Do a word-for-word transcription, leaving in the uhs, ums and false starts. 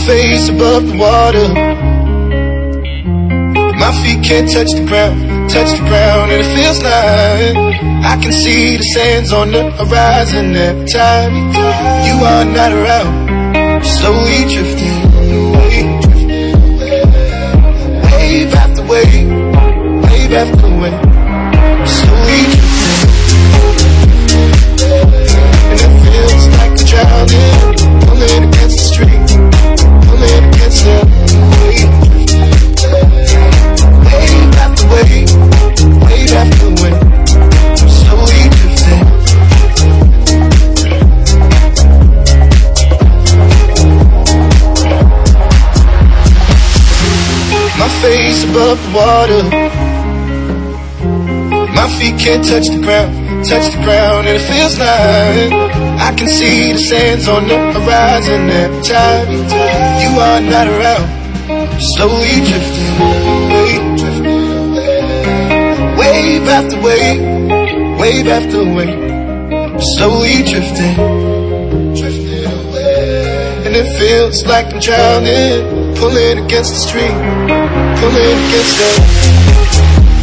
face above the water. My feet can't touch the ground, touch the ground, and it feels like I can see the sands on the horizon every time you are not around. Slowly drifting away, wave after wave, wave after wave. Slowly drifting, and it feels like I'm drowning, pulling against the stream, pulling against the wave. Wave after wave, wave after wave, I'm slowly drifting. My face above the water, my feet can't touch the ground, touch the ground, and it feels like I can see the sands on the horizon every time you are not around. Slowly drifting away, drifting away. Wave after wave, wave after wave, slowly drifting, drifting away. And it feels like I'm drowning, pulling against the stream, pulling against the